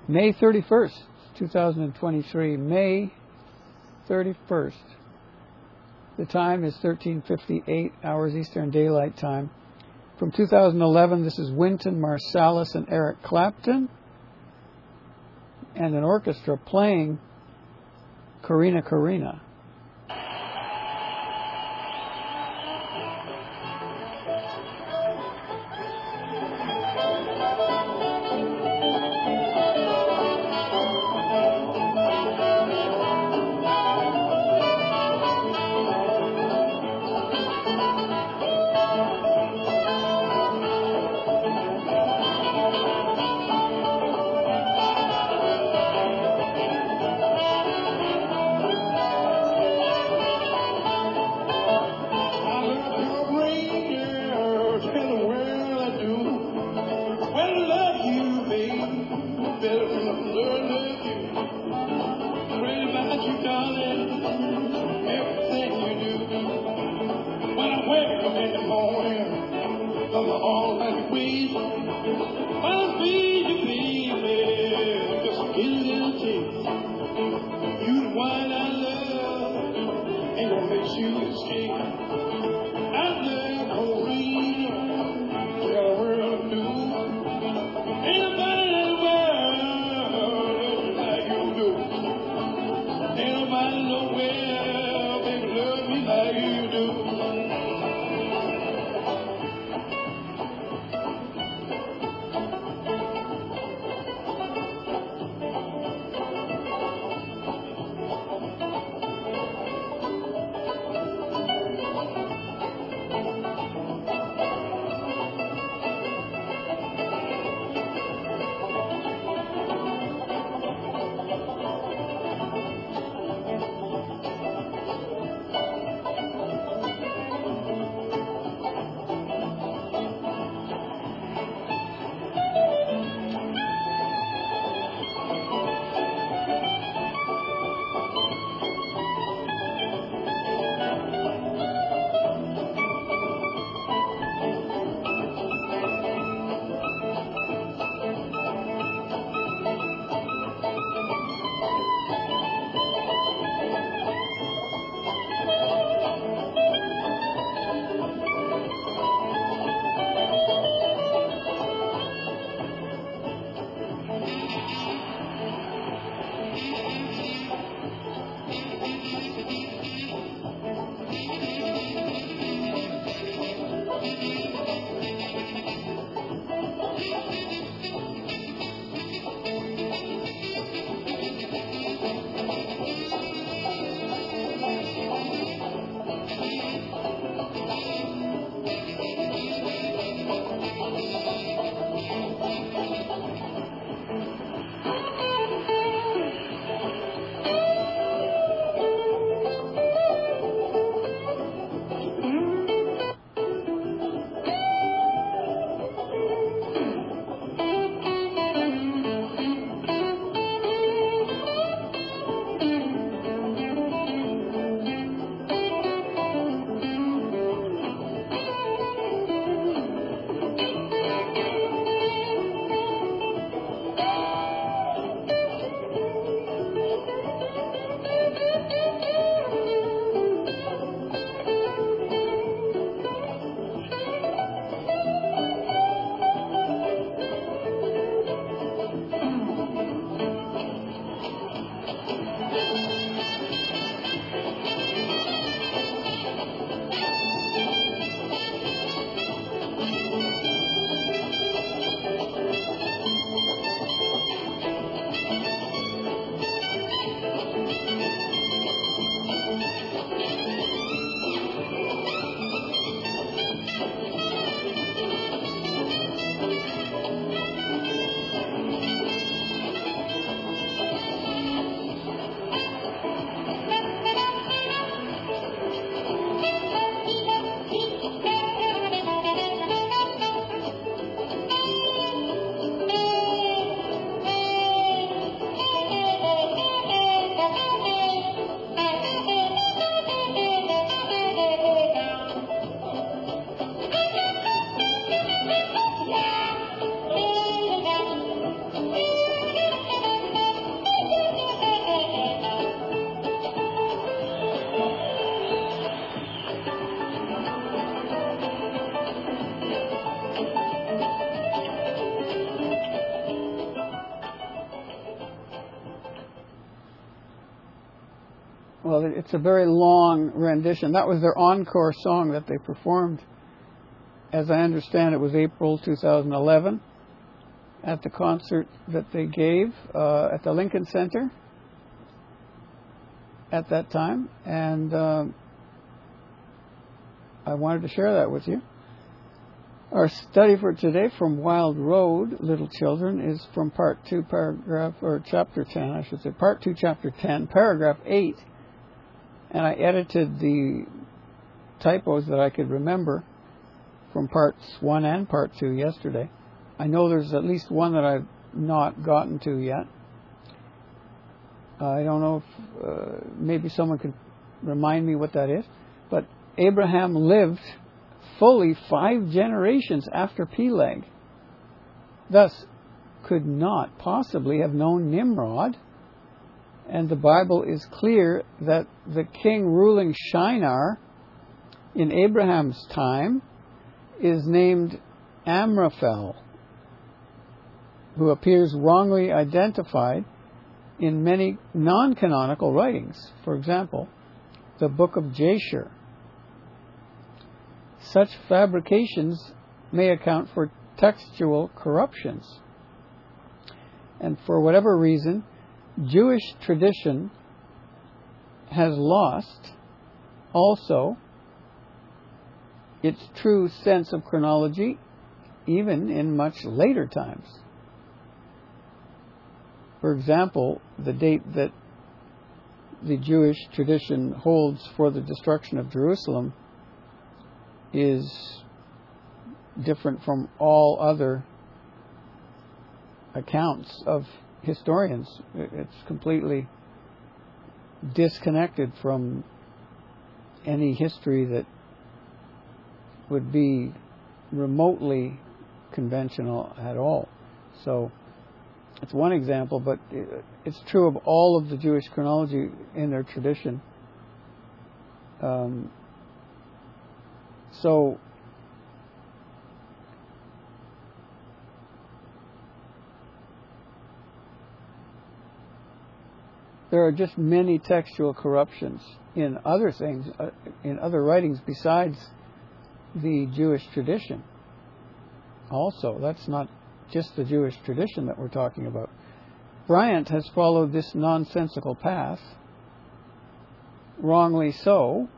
May 31st, 2023, May 31st. The time is 13:58 hours Eastern Daylight Time. From 2011, this is Wynton Marsalis and Eric Clapton, and an orchestra playing Corrina Corrina. well, it's a very long rendition. That was their encore song that they performed. As I understand, it was April 2011 at the concert that they gave at the Lincoln Center at that time. And I wanted to share that with you. Our study for today from Wild Road, Little Children, is from Part 2, Chapter 10, I should say. Part 2, Chapter 10, Paragraph 8. And I edited the typos that I could remember from Parts 1 and Part 2 yesterday. I know there's at least one that I've not gotten to yet. I don't know if maybe someone could remind me what that is. But Abraham lived fully 5 generations after Peleg, thus could not possibly have known Nimrod. And the Bible is clear that the king ruling Shinar in Abraham's time is named Amraphel, who appears wrongly identified in many non-canonical writings. For example, the book of Jasher. Such fabrications may account for textual corruptions. And for whatever reason, Jewish tradition has lost also its true sense of chronology, even in much later times. For example, the date that the Jewish tradition holds for the destruction of Jerusalem is different from all other accounts of historians. It's completely disconnected from any history that would be remotely conventional at all. So it's one example, but it's true of all of the Jewish chronology in their tradition. So there are just many textual corruptions in other things, in other writings besides the Jewish tradition. Also, that's not just the Jewish tradition that we're talking about. Bryant has followed this nonsensical path, wrongly so,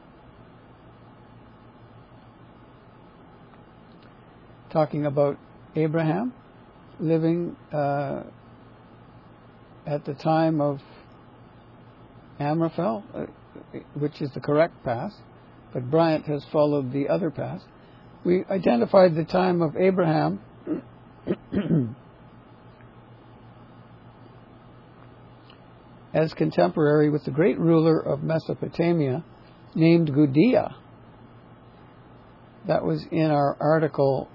talking about Abraham living at the time of Amraphel, which is the correct path, but Bryant has followed the other path. We identified the time of Abraham as contemporary with the great ruler of Mesopotamia named Gudea. That was in our article,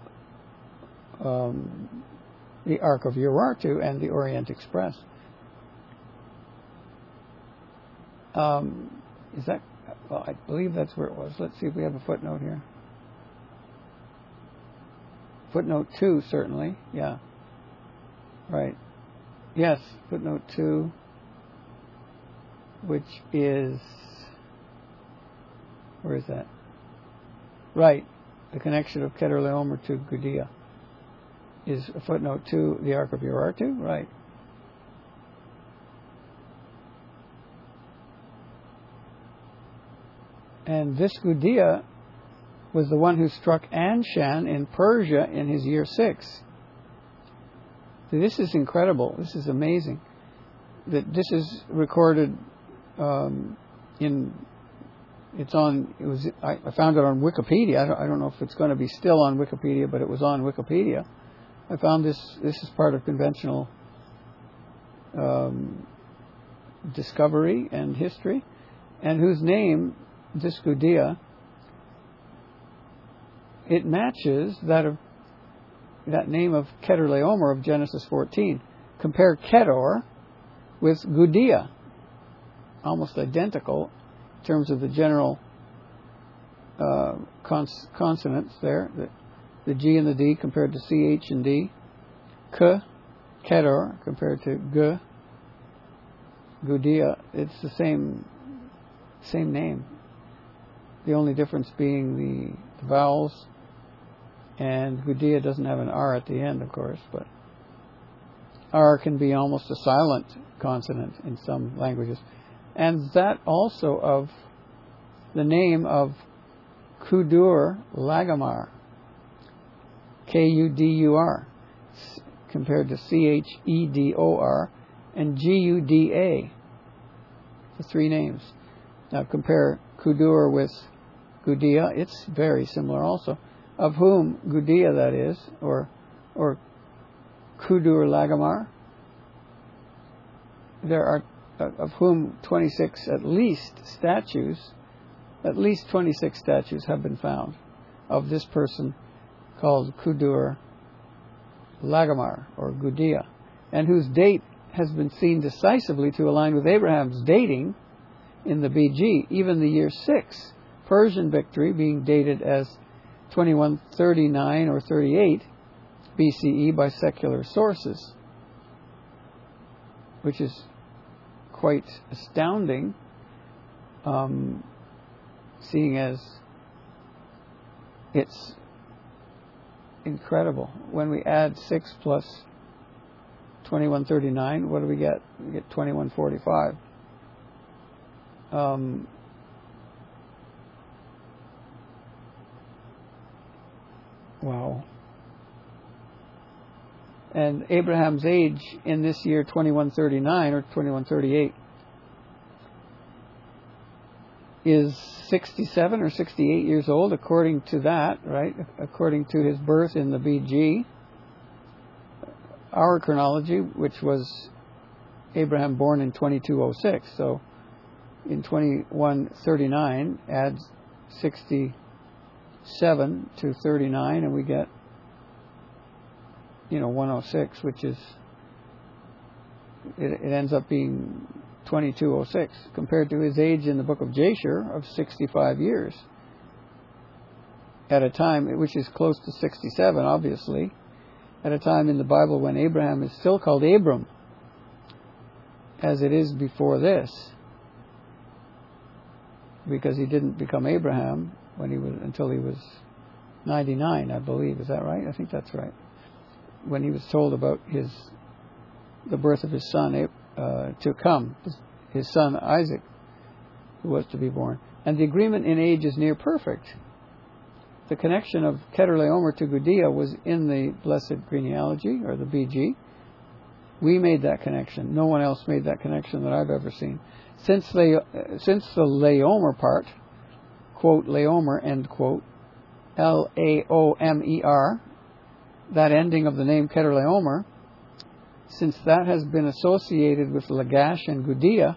The Ark of Urartu and the Orient Express. Is that, well, I believe that's where it was. Let's see if we have a footnote here. Footnote 2, certainly. Yeah. Right. Yes, footnote 2, which is, where is that? Right. The connection of Kedorlaomer to Gudea is footnote 2, the Ark of Urartu. Right. And this Gudea was the one who struck Anshan in Persia in his year 6. This is incredible. This is amazing. That this is recorded I found it on Wikipedia. I don't know if it's going to be still on Wikipedia, but it was on Wikipedia. I found this is part of conventional discovery and history, and whose name, this Gudea, it matches that name of Kedorlaomer of Genesis 14. Compare Kedor with Gudea, almost identical in terms of the general consonants there. The G and the D compared to CH and D. Kedor compared to Gudea. It's the same Same name. The only difference being the vowels, and Gudea doesn't have an R at the end, of course, but R can be almost a silent consonant in some languages. And that also of the name of Kudur Lagamar, Kudur, compared to Chedor and Guda, the three names. Now compare Kudur with Gudea, it's very similar also. Of whom Gudea, that is, or Kudur Lagamar, there are of whom 26 at least 26 statues have been found of this person called Kudur Lagamar or Gudea, and whose date has been seen decisively to align with Abraham's dating in the BG, even the year 6 Persian victory being dated as 2139 or 38 BCE by secular sources, which is quite astounding, seeing as it's incredible. When we add 6 plus 2139, what do we get? We get 2145. Wow. And Abraham's age in this year 2139 or 2138 is 67 or 68 years old, according to that, right? According to his birth in the BG. Our chronology, which was Abraham born in 2206, so in 2139 adds 67 to 39, and we get 106, which is it ends up being 2206 compared to his age in the book of Jasher of 65 years at a time, which is close to 67, obviously, at a time in the Bible when Abraham is still called Abram, as it is before this, because he didn't become Abraham until he was 99, I believe. Is that right? I think that's right. When he was told about the birth of his son to come, his son Isaac, who was to be born. And the agreement in age is near perfect. The connection of Kedorlaomer to Gudea was in the Blessed Genealogy, or the BG. We made that connection. No one else made that connection that I've ever seen. Since the Laomer part, quote, Laomer, end quote, Laomer, that ending of the name Kedorlaomer, since that has been associated with Lagash and Gudea,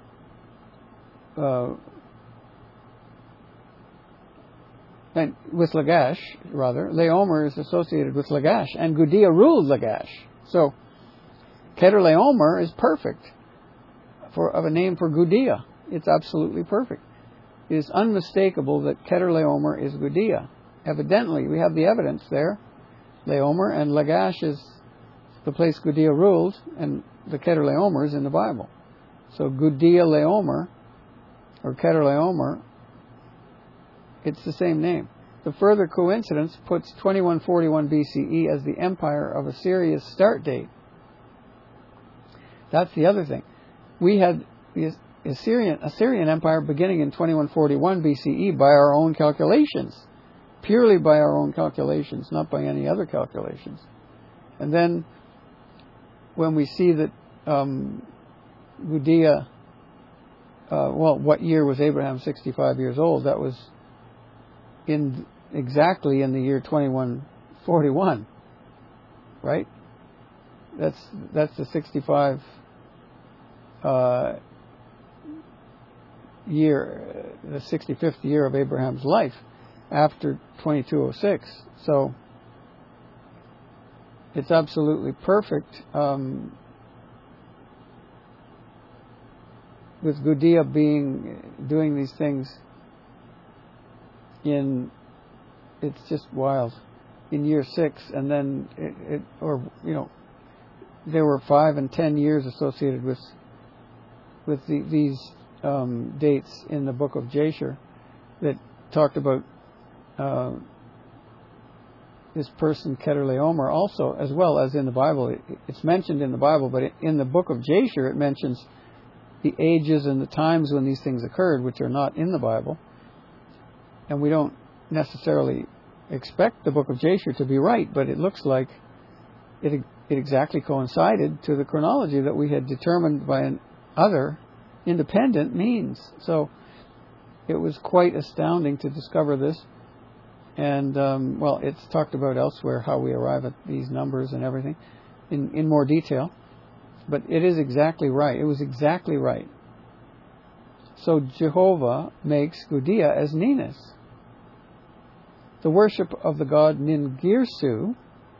and with Lagash, rather, Laomer is associated with Lagash, and Gudea ruled Lagash. So, Kedorlaomer is perfect of a name for Gudea. It's absolutely perfect. It is unmistakable that Kedorlaomer is Gudea. Evidently, we have the evidence there. Laomer, and Lagash is the place Gudea ruled, and the Kedorlaomer is in the Bible. So Gudea Laomer, or Kedorlaomer, it's the same name. The further coincidence puts 2141 BCE as the empire of Assyria's start date. That's the other thing. We had the Assyrian Empire beginning in 2141 BCE by our own calculations. Purely by our own calculations, not by any other calculations. And then when we see that Gudea, what year was Abraham 65 years old? That was exactly in the year 2141, right? That's the 65 year, the 65th year of Abraham's life, after 2206. So it's absolutely perfect, with Gudea doing these things it's just wild, in year 6, and then there were 5 and 10 years associated with these dates in the book of Jasher that talked about this person Kedorlaomer also, as well as in the Bible. It's mentioned in the Bible, but in the book of Jasher it mentions the ages and the times when these things occurred, which are not in the Bible. And we don't necessarily expect the book of Jasher to be right, but it looks like it exactly coincided to the chronology that we had determined by other independent means. So it was quite astounding to discover this. And, well, it's talked about elsewhere how we arrive at these numbers and everything in more detail. But it is exactly right. It was exactly right. So Jehovah makes Gudea as Ninus. The worship of the god Ningirsu,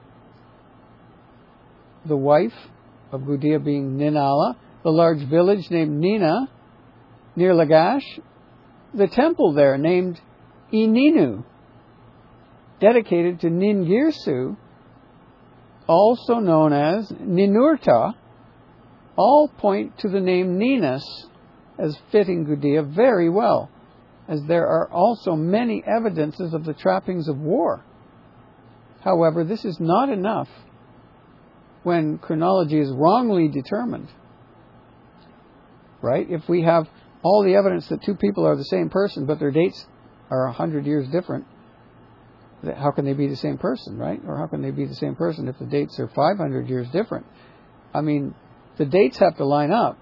the wife of Gudea being Ninala, the large village named Nina, near Lagash, the temple there named Ininu, dedicated to Ningirsu, also known as Ninurta, all point to the name Ninus as fitting Gudea very well, as there are also many evidences of the trappings of war. However, this is not enough when chronology is wrongly determined. Right? If we have all the evidence that two people are the same person, but their dates are 100 years different, how can they be the same person, right? Or how can they be the same person if the dates are 500 years different? I mean, the dates have to line up.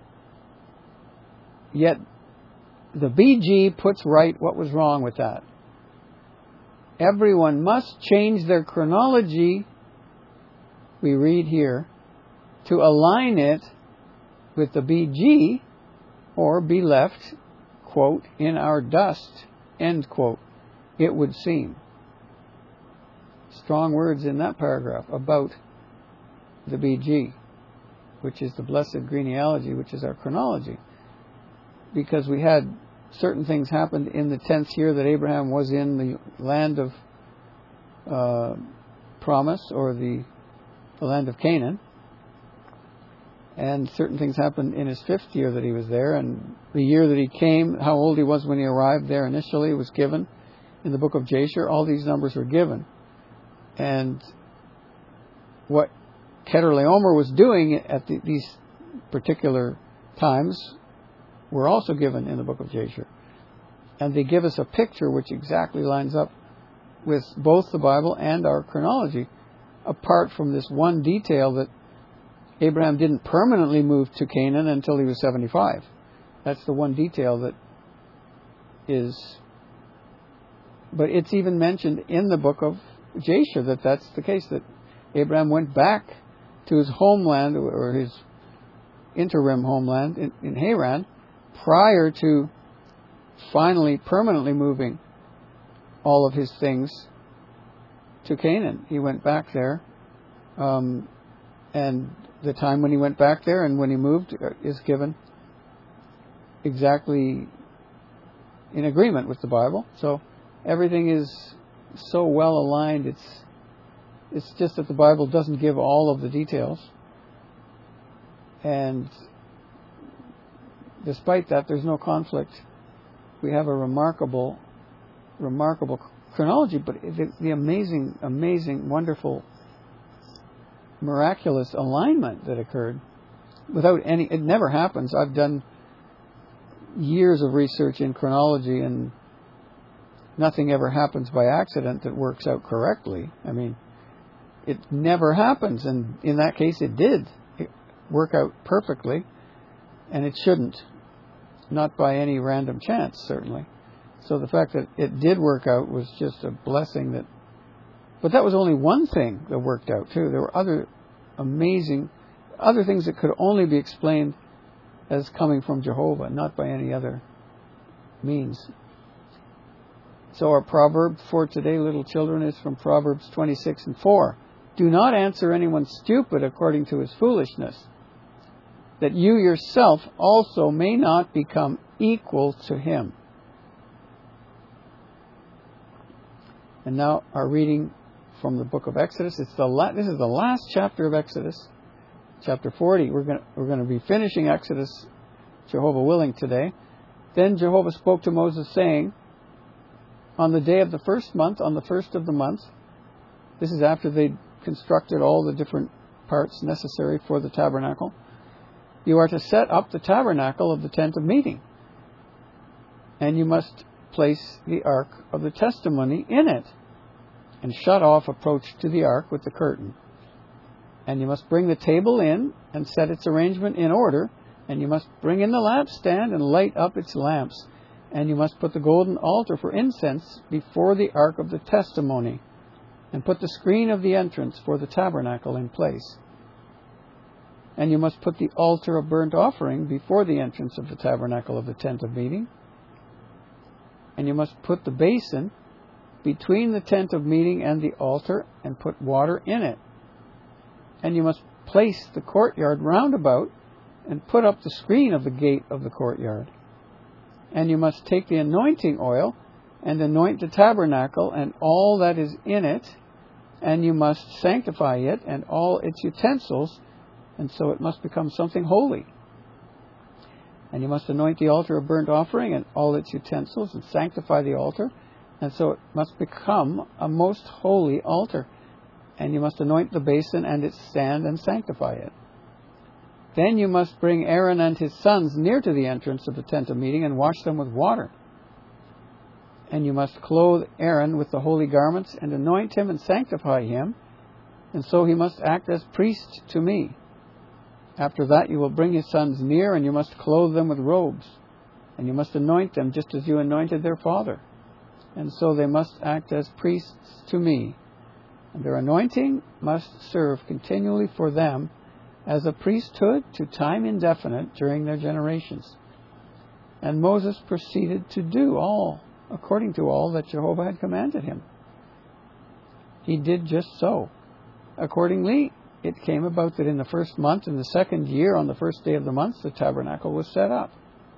Yet, the BG puts right what was wrong with that. Everyone must change their chronology, we read here, to align it with the BG, or be left, quote, in our dust, end quote, it would seem. Strong words in that paragraph about the BG, which is the blessed genealogy, which is our chronology. Because we had certain things happened in the 10th year that Abraham was in the land of promise, or the land of Canaan. And certain things happened in his 5th year that he was there. And the year that he came, how old he was when he arrived there initially, was given in the book of Jasher. All these numbers were given. And what Kedorlaomer was doing at these particular times were also given in the book of Jasher. And they give us a picture which exactly lines up with both the Bible and our chronology, apart from this one detail that Abraham didn't permanently move to Canaan until he was 75. That's the one detail that is... But it's even mentioned in the book of Jasher that that's the case, that Abraham went back to his homeland, or his interim homeland in Haran, prior to finally permanently moving all of his things to Canaan. He went back there, and the time when he went back there and when he moved is given exactly in agreement with the Bible. So everything is so well aligned. It's just that the Bible doesn't give all of the details, and despite that, there's no conflict. We have a remarkable chronology, but the amazing, wonderful, miraculous alignment that occurred without any... It never happens. I've done years of research in chronology, and nothing ever happens by accident that works out correctly. I mean, it never happens, and in that case it did work out perfectly, and it shouldn't. Not by any random chance, certainly. So the fact that it did work out was just a blessing. But that was only one thing that worked out, too. There were other things that could only be explained as coming from Jehovah, not by any other means. So our proverb for today, little children, is from Proverbs 26:4. Do not answer anyone stupid according to his foolishness, that you yourself also may not become equal to him. And now our reading from the book of Exodus. This is the last chapter of Exodus, chapter 40. We're going to be finishing Exodus Jehovah willing, today. Then Jehovah spoke to Moses, saying, on the day of the first month, on the first of the month, this is after they'd constructed all the different parts necessary for the tabernacle, you are to set up the tabernacle of the tent of meeting. And you must place the ark of the testimony in it, and shut off approach to the ark with the curtain. And you must bring the table in and set its arrangement in order, and you must bring in the lampstand and light up its lamps. And you must put the golden altar for incense before the ark of the testimony, and put the screen of the entrance for the tabernacle in place. And you must put the altar of burnt offering before the entrance of the tabernacle of the tent of meeting. And you must put the basin between the tent of meeting and the altar, and put water in it. And you must place the courtyard round about, and put up the screen of the gate of the courtyard. And you must take the anointing oil, and anoint the tabernacle and all that is in it, and you must sanctify it and all its utensils, and so it must become something holy. And you must anoint the altar of burnt offering and all its utensils, and sanctify the altar, and so it must become a most holy altar. And you must anoint the basin and its stand, and sanctify it. Then you must bring Aaron and his sons near to the entrance of the tent of meeting, and wash them with water. And you must clothe Aaron with the holy garments, and anoint him and sanctify him, and so he must act as priest to me. After that you will bring his sons near, and you must clothe them with robes, and you must anoint them just as you anointed their father. And so they must act as priests to me. And their anointing must serve continually for them as a priesthood to time indefinite during their generations. And Moses proceeded to do all according to all that Jehovah had commanded him. He did just so. Accordingly, it came about that in the first month, in the second year, on the first day of the month, the tabernacle was set up.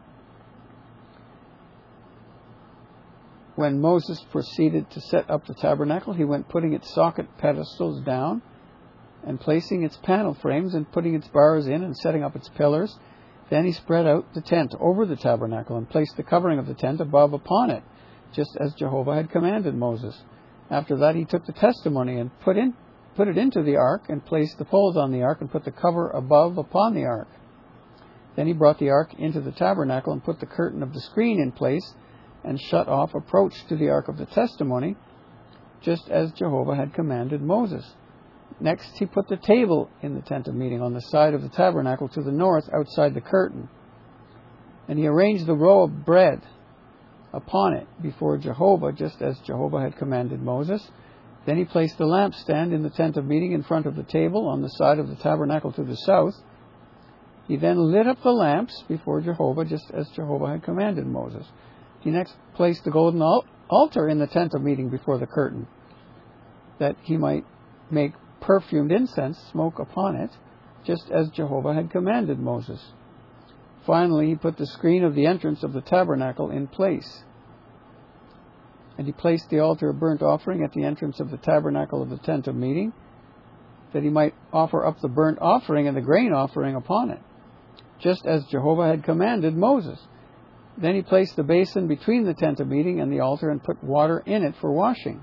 When Moses proceeded to set up the tabernacle, he went putting its socket pedestals down, and placing its panel frames, and putting its bars in, and setting up its pillars. Then he spread out the tent over the tabernacle, and placed the covering of the tent above upon it, just as Jehovah had commanded Moses. After that he took the testimony, and put it into the ark, and placed the poles on the ark, and put the cover above upon the ark. Then he brought the ark into the tabernacle, and put the curtain of the screen in place, and shut off approach to the ark of the testimony, just as Jehovah had commanded Moses. Next he put the table in the tent of meeting on the side of the tabernacle to the north, outside the curtain. And he arranged the roll of bread upon it before Jehovah, just as Jehovah had commanded Moses. Then he placed the lampstand in the tent of meeting in front of the table on the side of the tabernacle to the south. He then lit up the lamps before Jehovah, just as Jehovah had commanded Moses. He next placed the golden altar in the tent of meeting before the curtain, that he might make perfumed incense smoke upon it, just as Jehovah had commanded Moses. Finally, he put the screen of the entrance of the tabernacle in place. And he placed the altar of burnt offering at the entrance of the tabernacle of the tent of meeting, that he might offer up the burnt offering and the grain offering upon it, just as Jehovah had commanded Moses. Then he placed the basin between the tent of meeting and the altar, and put water in it for washing.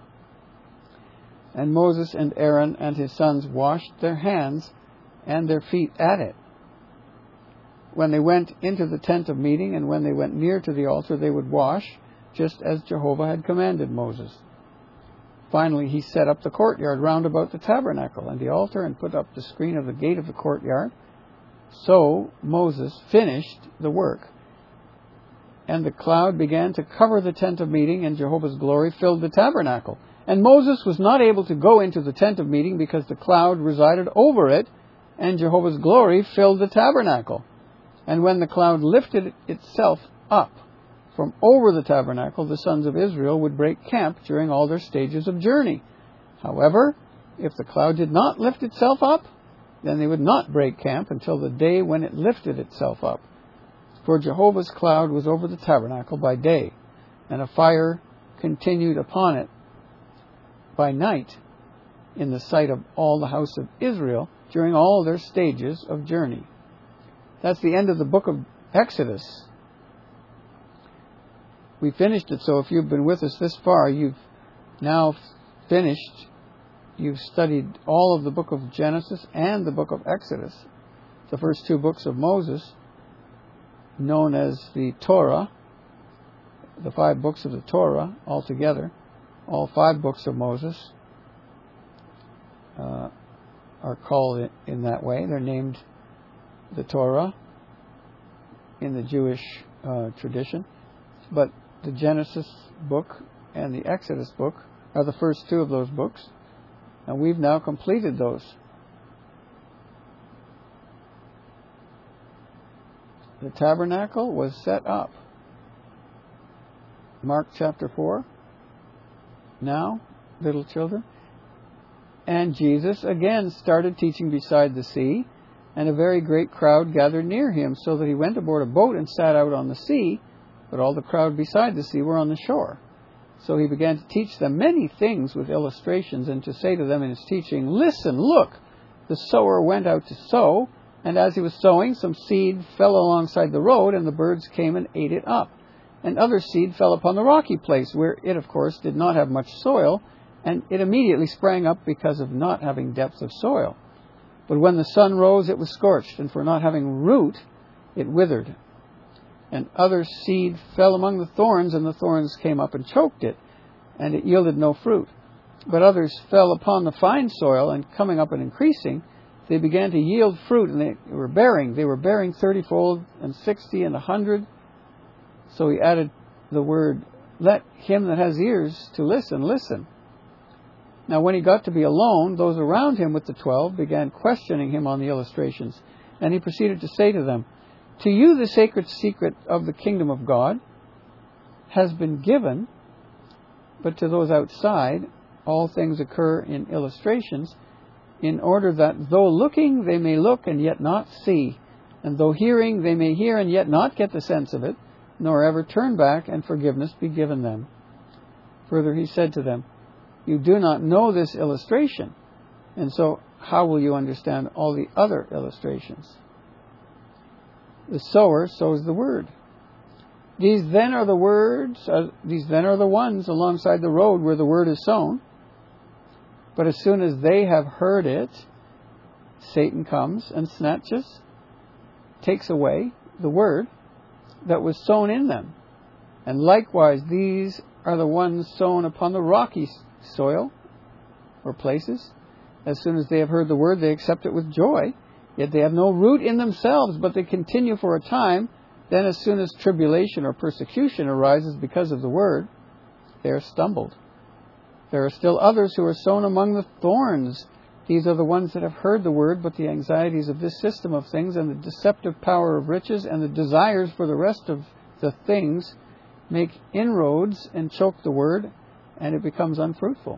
And Moses and Aaron and his sons washed their hands and their feet at it. When they went into the tent of meeting, and when they went near to the altar, they would wash, just as Jehovah had commanded Moses. Finally, he set up the courtyard round about the tabernacle and the altar, and put up the screen of the gate of the courtyard. So Moses finished the work. And the cloud began to cover the tent of meeting, and Jehovah's glory filled the tabernacle. And Moses was not able to go into the tent of meeting, because the cloud resided over it, and Jehovah's glory filled the tabernacle. And when the cloud lifted itself up from over the tabernacle, the sons of Israel would break camp during all their stages of journey. However, if the cloud did not lift itself up, then they would not break camp until the day when it lifted itself up. For Jehovah's cloud was over the tabernacle by day, and a fire continued upon it by night, in the sight of all the house of Israel during all their stages of journey. That's the end of the book of Exodus. We finished it, so if you've been with us this far, you've now finished. You've studied all of the book of Genesis and the book of Exodus, the first two books of Moses, known as the Torah, the 5 books of the Torah altogether. All 5 books of Moses are called in that way. They're named the Torah in the Jewish tradition. But the Genesis book and the Exodus book are the first 2 of those books. And we've now completed those. The tabernacle was set up. Mark chapter 4. Now, little children. And Jesus again started teaching beside the sea, and a very great crowd gathered near him, so that he went aboard a boat and sat out on the sea, but all the crowd beside the sea were on the shore. So he began to teach them many things with illustrations, and to say to them in his teaching, "Listen, look, the sower went out to sow, and as he was sowing, some seed fell alongside the road, and the birds came and ate it up. And other seed fell upon the rocky place, where it, of course, did not have much soil, and it immediately sprang up because of not having depth of soil. But when the sun rose, it was scorched, and for not having root, it withered. And other seed fell among the thorns, and the thorns came up and choked it, and it yielded no fruit. But others fell upon the fine soil, and coming up and increasing, they began to yield fruit, and they were bearing 30-fold, and 60, and 100. So he added the word, "Let him that has ears to listen, listen." Now when he got to be alone, those around him with the 12 began questioning him on the illustrations. And he proceeded to say to them, "To you the sacred secret of the kingdom of God has been given, but to those outside all things occur in illustrations, in order that though looking they may look and yet not see, and though hearing they may hear and yet not get the sense of it, nor ever turn back and forgiveness be given them." Further he said to them, "You do not know this illustration, and so how will you understand all the other illustrations? The sower sows the word. These then are the ones alongside the road where the word is sown. But as soon as they have heard it, Satan comes and takes away the word that was sown in them. And likewise, these are the ones sown upon the rocky soil or places. As soon as they have heard the word, they accept it with joy. Yet they have no root in themselves, but they continue for a time. Then as soon as tribulation or persecution arises because of the word, they are stumbled. There are still others who are sown among the thorns. These are the ones that have heard the word, but the anxieties of this system of things and the deceptive power of riches and the desires for the rest of the things make inroads and choke the word, and it becomes unfruitful.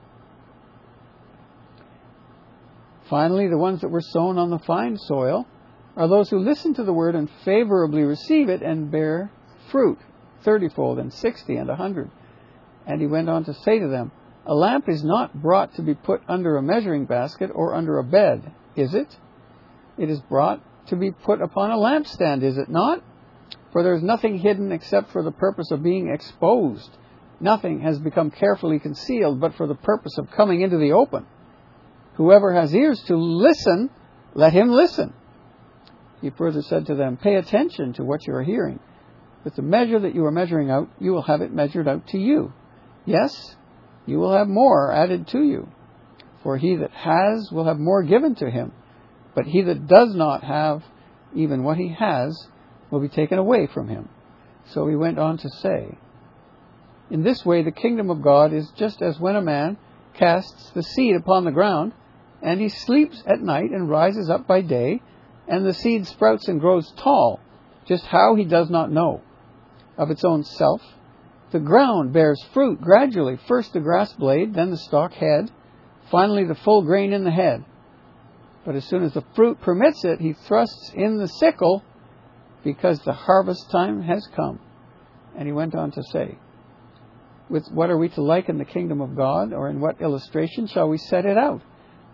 Finally, the ones that were sown on the fine soil are those who listen to the word and favorably receive it and bear fruit, 30-fold and 60 and 100. And he went on to say to them, "A lamp is not brought to be put under a measuring basket or under a bed, is it? It is brought to be put upon a lampstand, is it not? For there is nothing hidden except for the purpose of being exposed. Nothing has become carefully concealed but for the purpose of coming into the open. Whoever has ears to listen, let him listen." He further said to them, "Pay attention to what you are hearing. With the measure that you are measuring out, you will have it measured out to you. Yes, you will have more added to you. For he that has will have more given to him. But he that does not have even what he has will be taken away from him." So he went on to say, "In this way the kingdom of God is just as when a man casts the seed upon the ground, and he sleeps at night and rises up by day, and the seed sprouts and grows tall, just how he does not know. Of its own self, the ground bears fruit gradually, first the grass blade, then the stalk head, finally the full grain in the head. But as soon as the fruit permits it, he thrusts in the sickle, because the harvest time has come." And he went on to say, "With what are we to liken the kingdom of God, or in what illustration shall we set it out?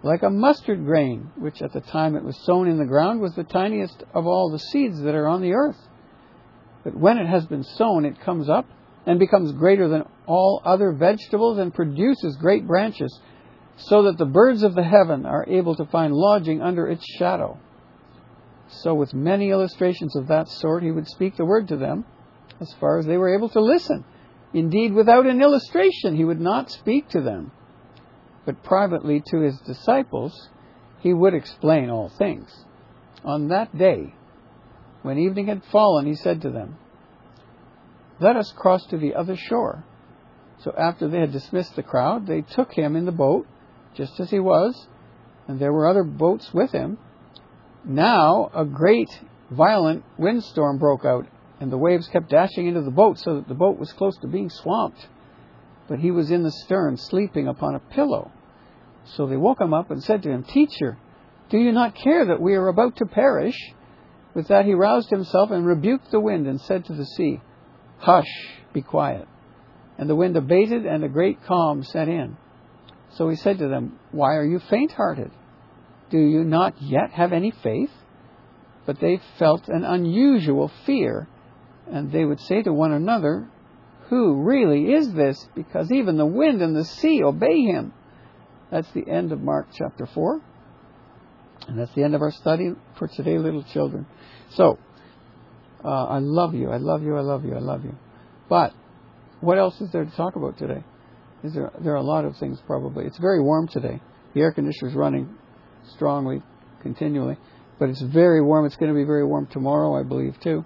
like a mustard grain, which at the time it was sown in the ground was the tiniest of all the seeds that are on the earth. But when it has been sown, it comes up and becomes greater than all other vegetables and produces great branches, so that the birds of the heaven are able to find lodging under its shadow. So with many illustrations of that sort, he would speak the word to them as far as they were able to listen. Indeed, without an illustration, he would not speak to them. But privately to his disciples, he would explain all things. On that day, when evening had fallen, he said to them, "Let us cross to the other shore." So after they had dismissed the crowd, they took him in the boat, just as he was, and there were other boats with him. Now a great, violent windstorm broke out, and the waves kept dashing into the boat, so that the boat was close to being swamped. But he was in the stern, sleeping upon a pillow. So they woke him up and said to him, "Teacher, do you not care that we are about to perish?" With that he roused himself and rebuked the wind and said to the sea, "Hush, be quiet." And the wind abated and a great calm set in. So he said to them, "Why are you faint-hearted? Do you not yet have any faith?" But they felt an unusual fear, and they would say to one another, "Who really is this? Because even the wind and the sea obey him." That's the end of Mark chapter 4. And that's the end of our study for today, little children. So, I love you, I love you, I love you, I love you. But, what else is there to talk about today? There are a lot of things probably. It's very warm today. The air conditioner is running strongly, continually. But it's very warm. It's going to be very warm tomorrow, I believe, too.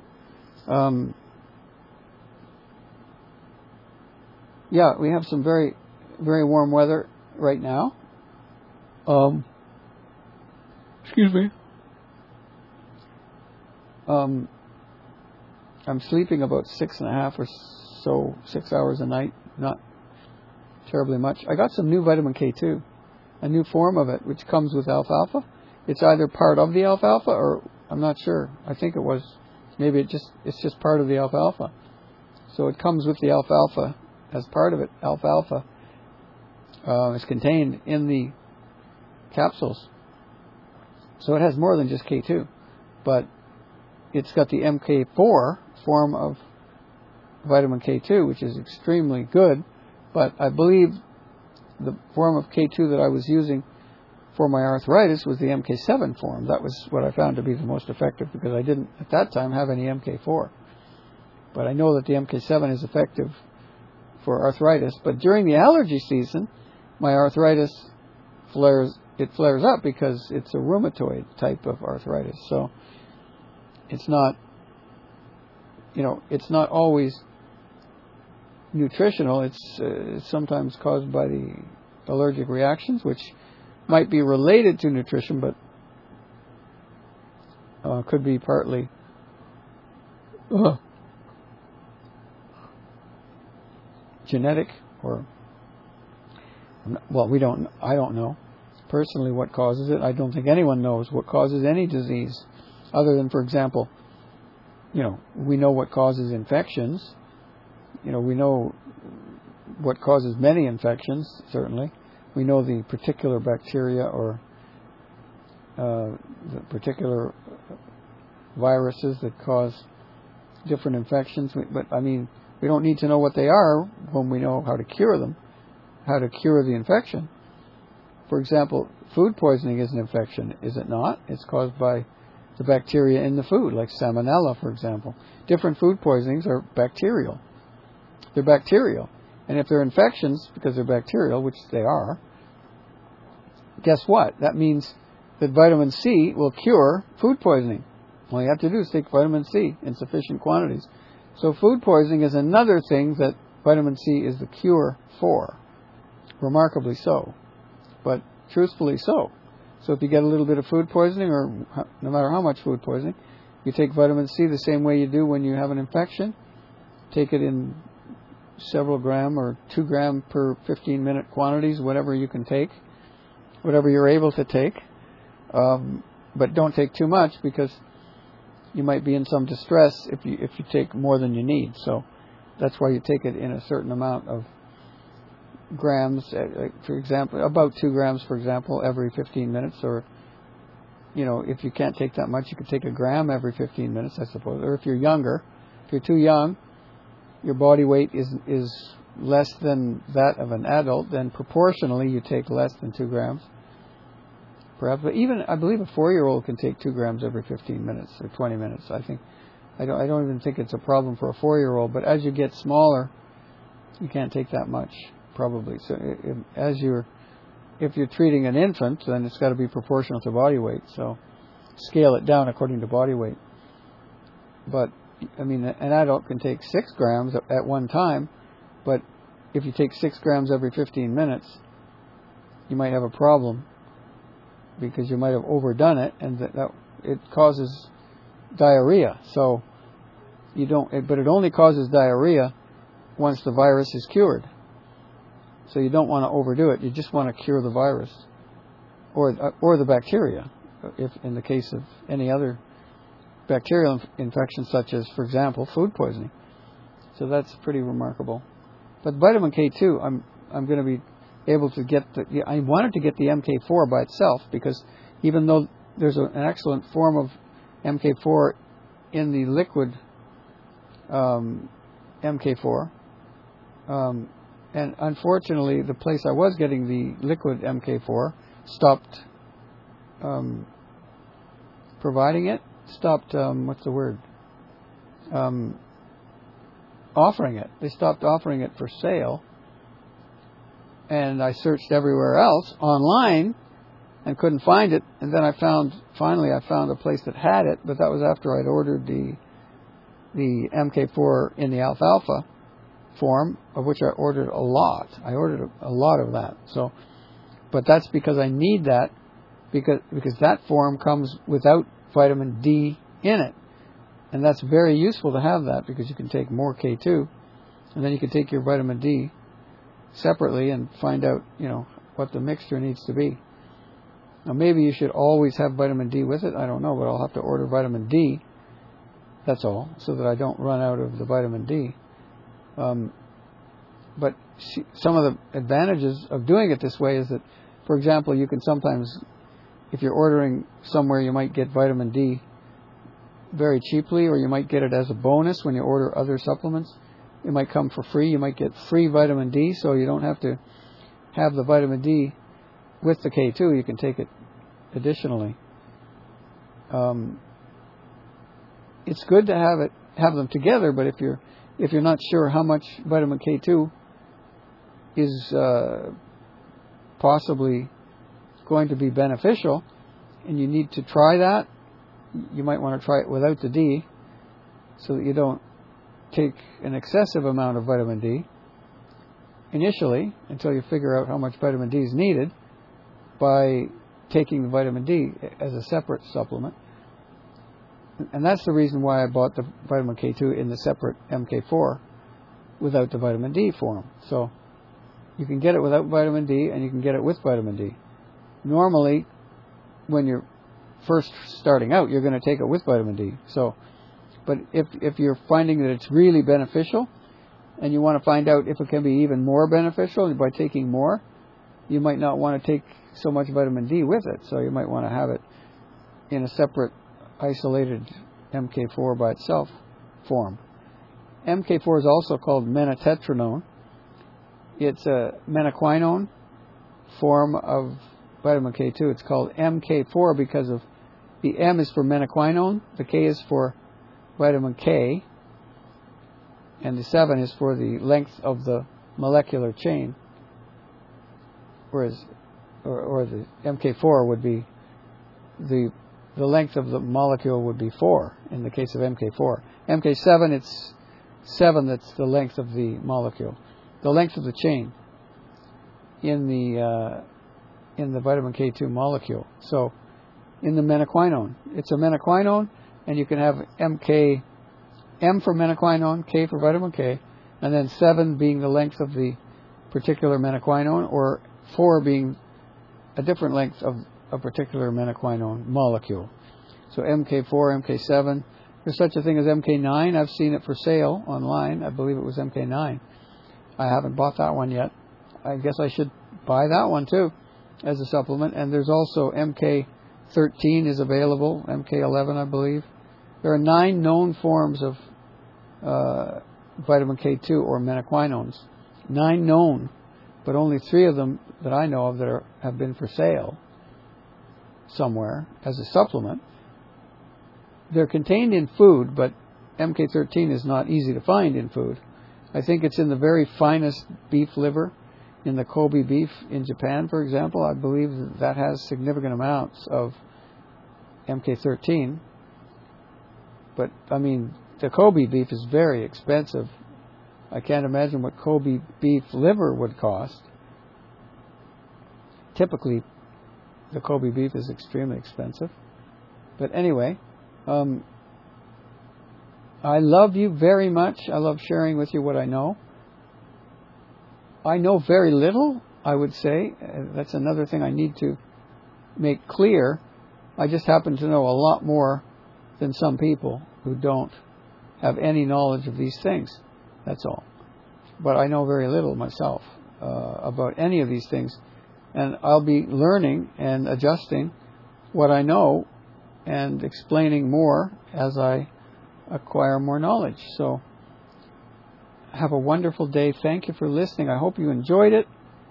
Yeah, we have some very, very warm weather right now. Excuse me. I'm sleeping about 6.5 or so, 6 hours a night. Not terribly much. I got some new vitamin K2, a new form of it, which comes with alfalfa. It's either part of the alfalfa, or I'm not sure. I think it was. Maybe it's just part of the alfalfa. So it comes with the alfalfa as part of it. Alfalfa is contained in the capsules. So it has more than just K2. But it's got the MK4 form of vitamin K2, which is extremely good. But I believe the form of K2 that I was using for my arthritis was the MK7 form. That was what I found to be the most effective, because I didn't at that time have any MK4. But I know that the MK7 is effective for arthritis. But during the allergy season, my arthritis flares up because it's a rheumatoid type of arthritis. So it's not, it's not always nutritional. It's sometimes caused by the allergic reactions, which might be related to nutrition, but could be partly genetic, or I don't know personally what causes it. I don't think anyone knows what causes any disease, other than, for example, we know what causes infections. We know what causes many infections, certainly. We know the particular bacteria or the particular viruses that cause different infections. But, we don't need to know what they are when we know how to cure them, how to cure the infection. For example, food poisoning is an infection, is it not? It's caused by the bacteria in the food, like salmonella, for example. Different food poisonings are bacterial. They're bacterial. And if they're infections, because they're bacterial, which they are, guess what? That means that vitamin C will cure food poisoning. All you have to do is take vitamin C in sufficient quantities. So food poisoning is another thing that vitamin C is the cure for. Remarkably so. But truthfully so. So if you get a little bit of food poisoning, or no matter how much food poisoning, you take vitamin C the same way you do when you have an infection. Take it in several gram or 2 gram per 15-minute quantities, whatever you can take, whatever you're able to take. But don't take too much, because you might be in some distress if you take more than you need. So that's why you take it in a certain amount of grams, for example, about 2 grams, for example, every 15 minutes, or, if you can't take that much, you could take a gram every 15 minutes, I suppose. Or if you're younger, if you're too young, your body weight is less than that of an adult, then proportionally you take less than 2 grams, perhaps. But even, I believe, a 4-year-old can take 2 grams every 15 minutes or 20 minutes. I don't even think it's a problem for a 4-year-old. But as you get smaller, you can't take that much, probably. So if you're treating an infant, then it's got to be proportional to body weight. So scale it down according to body weight. But an adult can take 6 grams at one time, but if you take 6 grams every 15 minutes, you might have a problem because you might have overdone it, and that it causes diarrhea. So but it only causes diarrhea once the virus is cured. So you don't want to overdo it. You just want to cure the virus or the bacteria, if in the case of any other bacterial infections, such as, for example, food poisoning. So that's pretty remarkable. But vitamin K2, I'm going to be able to get I wanted to get the MK4 by itself, because even though there's an excellent form of MK4 in the liquid MK4, and unfortunately the place I was getting the liquid MK4 stopped providing it, stopped offering it. They stopped offering it for sale. And I searched everywhere else online and couldn't find it. And then finally I found a place that had it, but that was after I'd ordered the MK4 in the alfalfa form, of which I ordered a lot. I ordered a lot of that. So, but that's because I need that, because that form comes without vitamin D in it. And that's very useful to have that, because you can take more K2, and then you can take your vitamin D separately and find out, what the mixture needs to be. Now, maybe you should always have vitamin D with it. I don't know, but I'll have to order vitamin D. That's all, so that I don't run out of the vitamin D. But some of the advantages of doing it this way is that, for example, you can sometimes, if you're ordering somewhere, you might get vitamin D very cheaply, or you might get it as a bonus when you order other supplements. It might come for free. You might get free vitamin D, so you don't have to have the vitamin D with the K2. You can take it additionally. It's good to have them together, but if you're not sure how much vitamin K2 is possibly going to be beneficial, and you need to try that, you might want to try it without the D, so that you don't take an excessive amount of vitamin D initially, until you figure out how much vitamin D is needed by taking the vitamin D as a separate supplement. And that's the reason why I bought the vitamin K2 in the separate MK4 without the vitamin D form. So you can get it without vitamin D, and you can get it with vitamin D. Normally, when you're first starting out, you're going to take it with vitamin D. So, but if you're finding that it's really beneficial, and you want to find out if it can be even more beneficial by taking more, you might not want to take so much vitamin D with it. So you might want to have it in a separate, isolated MK4 by itself form. MK4 is also called menatetrinone. It's a menaquinone form of vitamin K2. It's called MK4 because of the M is for menaquinone, the K is for vitamin K, and the 7 is for the length of the molecular chain. Whereas, or the MK4 would be the length of the molecule would be 4 in the case of MK4. MK7, it's 7 that's the length of the molecule, the length of the chain in the vitamin K2 molecule. So in the menaquinone, it's a menaquinone, and you can have M for menaquinone, K for vitamin K, and then 7 being the length of the particular menaquinone, or 4 being a different length of a particular menaquinone molecule. So MK4, MK7. There's such a thing as MK9. I've seen it for sale online. I believe it was MK9. I haven't bought that one yet. I guess I should buy that one too as a supplement. And there's also MK13 is available, MK11 I believe. There are 9 known forms of vitamin K2 or menaquinones. 9 known, but only 3 of them that I know of that have been for sale somewhere as a supplement. They're contained in food, but MK13 is not easy to find in food. I think it's in the very finest beef liver, in the Kobe beef in Japan, for example. I believe that has significant amounts of MK13. But, I mean, the Kobe beef is very expensive. I can't imagine what Kobe beef liver would cost. Typically, the Kobe beef is extremely expensive. But anyway, I love you very much. I love sharing with you what I know. I know very little, I would say. That's another thing I need to make clear. I just happen to know a lot more than some people who don't have any knowledge of these things. That's all. But I know very little myself about any of these things. And I'll be learning and adjusting what I know and explaining more as I acquire more knowledge. So have a wonderful day. Thank you for listening. I hope you enjoyed it.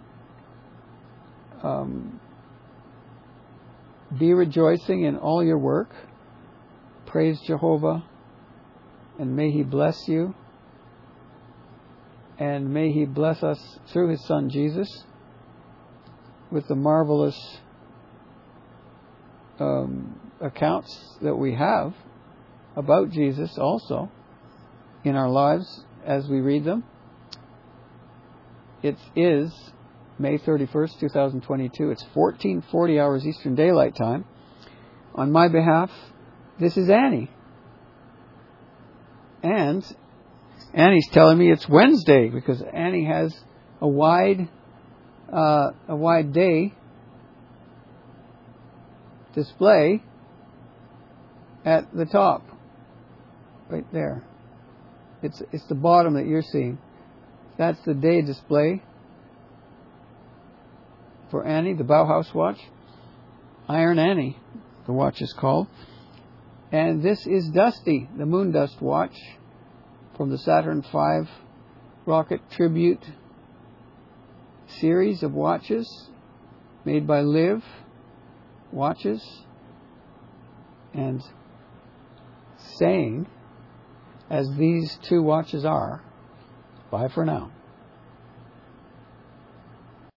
Be rejoicing in all your work. Praise Jehovah, and may He bless you, and may He bless us through His Son Jesus with the marvelous accounts that we have about Jesus also in our lives as we read them. It is May 31st, 2022. It's 14:40 hours Eastern Daylight Time. On my behalf, this is Annie. And Annie's telling me it's Wednesday because Annie has a wide day display at the top, right there. It's the bottom that you're seeing. That's the day display for Annie, the Bauhaus watch. Iron Annie, the watch is called. And this is Dusty, the Moon Dust watch from the Saturn V rocket tribute series of watches made by Liv Watches, and saying, as these 2 watches are, bye for now.